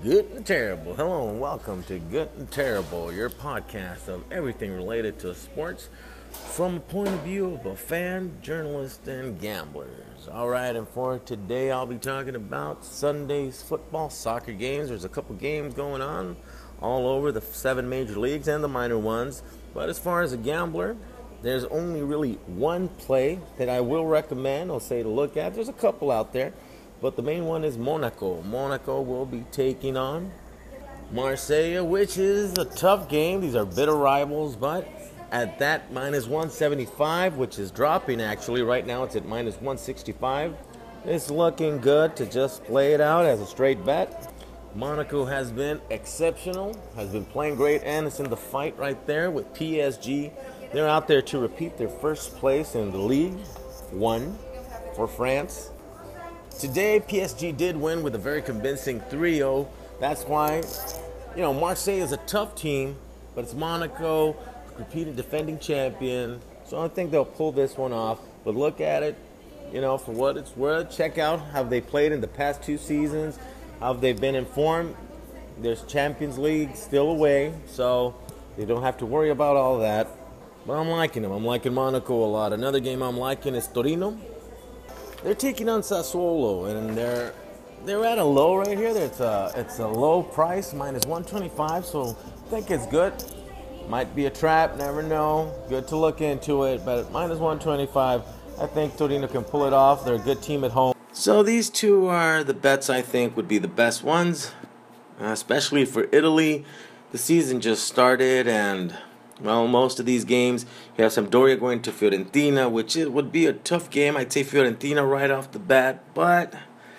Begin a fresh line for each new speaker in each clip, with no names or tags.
Good and Terrible. Hello and welcome to Good and Terrible, your podcast of everything related to sports from the point of view of a fan, journalist, and gamblers. All right, and for today I'll be talking about Sunday's football, soccer games. There's a couple games going on all over the 7 major leagues and the minor ones. But as far as a gambler, there's only really one play that I will recommend or say to look at. There's a couple out there. But the main one is Monaco. Monaco will be taking on Marseille, which is a tough game. These are bitter rivals, but at that minus 175, which is dropping actually. Right now it's at minus 165. It's looking good to just play it out as a straight bet. Monaco has been exceptional, has been playing great, and it's in the fight right there with PSG. They're out there to repeat their first place in the League 1 for France. Today, PSG did win with a very convincing 3-0. That's why, Marseille is a tough team, but it's Monaco, repeated defending champion. So I think they'll pull this one off. But look at it, for what it's worth. Check out how they played in the past 2 seasons, how they've been informed. There's Champions League still away, so they don't have to worry about all that. But I'm liking them. I'm liking Monaco a lot. Another game I'm liking is Torino. They're taking on Sassuolo, and they're at a low right here. It's a low price, minus 125, so I think it's good. Might be a trap, never know. Good to look into it, but at minus 125, I think Torino can pull it off. They're a good team at home. So these two are the bets I think would be the best ones, especially for Italy. The season just started, and most of these games, you have Sampdoria going to Fiorentina, which would be a tough game. I'd say Fiorentina right off the bat, but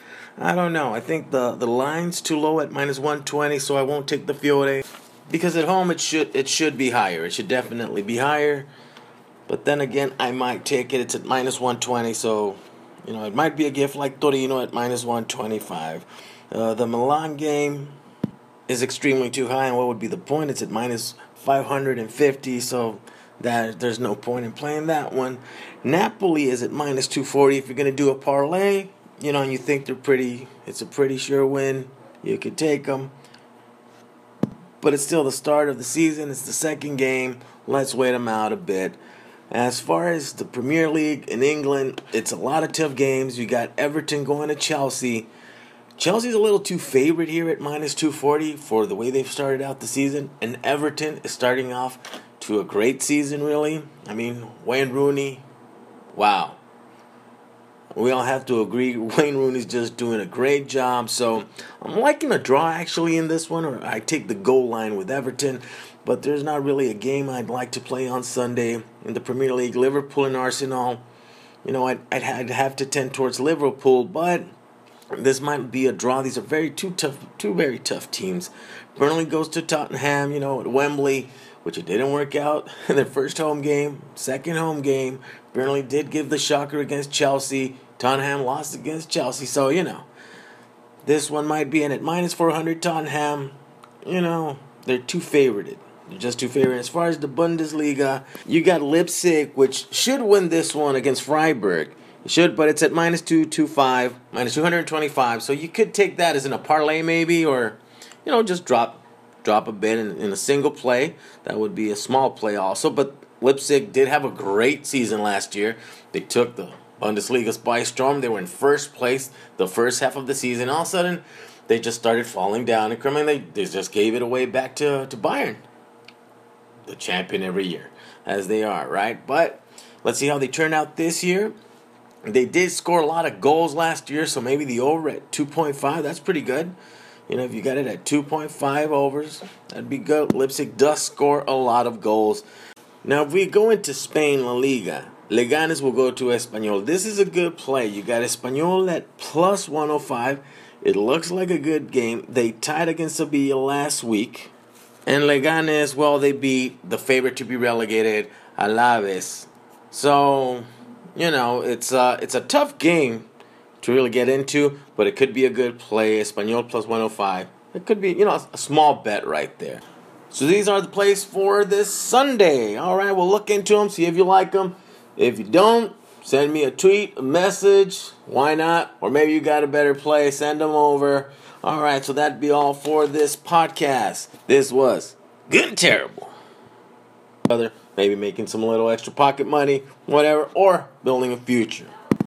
I don't know. I think the line's too low at minus 120, so I won't take the Fiore. Because at home, it should be higher. It should definitely be higher. But then again, I might take it. It's at minus 120, so, it might be a gift like Torino at minus 125. The Milan game is extremely too high, and what would be the point? It's at minus 550, so that there's no point in playing that one. Napoli is at minus 240. If you're going to do a parlay, and you think it's a pretty sure win, you could take them. But it's still the start of the season. It's the second game. Let's wait them out a bit. As far as the Premier League in England, it's a lot of tough games. You got Everton going to Chelsea. Chelsea's a little too favored here at minus 240 for the way they've started out the season. And Everton is starting off to a great season, really. I mean, Wayne Rooney, wow. We all have to agree Wayne Rooney's just doing a great job. So I'm liking a draw actually in this one, or I take the goal line with Everton. But there's not really a game I'd like to play on Sunday in the Premier League. Liverpool and Arsenal, I'd have to tend towards Liverpool, but this might be a draw. These are two very tough teams. Burnley goes to Tottenham, at Wembley, which it didn't work out. Their first home game, second home game. Burnley did give the shocker against Chelsea. Tottenham lost against Chelsea. So, this one might be in at minus 400 Tottenham. They're too favorited. They're just too favored. As far as the Bundesliga, you got Leipzig, which should win this one against Freiburg. It should, but it's at minus 225, minus 225. So you could take that as in a parlay maybe, or, just drop a bit in a single play. That would be a small play also. But Leipzig did have a great season last year. They took the Bundesliga by storm. They were in first place the first half of the season. All of a sudden, they just started falling down. And they just gave it away back to Bayern, the champion every year, as they are, right? But let's see how they turn out this year. They did score a lot of goals last year, so maybe the over at 2.5, that's pretty good. If you got it at 2.5 overs, that'd be good. Leipzig does score a lot of goals. Now, if we go into Spain, La Liga, Leganes will go to Espanyol. This is a good play. You got Espanyol at plus 105. It looks like a good game. They tied against Sevilla last week. And Leganes, they beat the favorite to be relegated, Alaves. So, it's a tough game to really get into, but it could be a good play. Espanyol plus 105. It could be, a small bet right there. So these are the plays for this Sunday. All right, we'll look into them, see if you like them. If you don't, send me a tweet, a message. Why not? Or maybe you got a better play. Send them over. All right, so that'd be all for this podcast. This was Good and Terrible. Maybe making some little extra pocket money, whatever, or building a future.